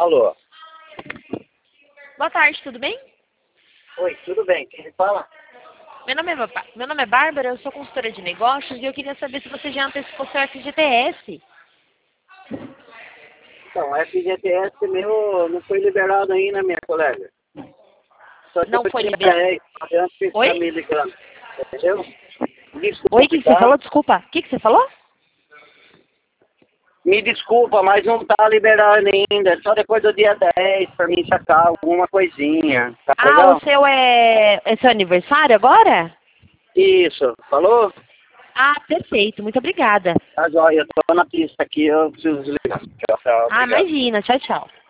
Alô? Boa tarde, tudo bem? Oi, tudo bem? Quem fala? Meu nome é Bárbara, eu sou consultora de negócios e eu queria saber se você já antecipou seu FGTS. Então, o FGTS meu não foi liberado ainda, minha colega. Só Não depois foi de liberado? 10, antes que Oi? está me ligando. Entendeu? Oi, o Desculpe, que você tá? falou? Desculpa. O que você falou? Me desculpa, mas não está liberado ainda. Só depois do dia 10 para mim sacar alguma coisinha. Tá Ah, o legal? seu é seu aniversário agora? Isso. Falou? Ah, perfeito. Muito obrigada. Tá joia. Eu tô na pista aqui, eu preciso desligar. Tchau, tchau. Ah, Obrigado. imagina. Tchau, tchau.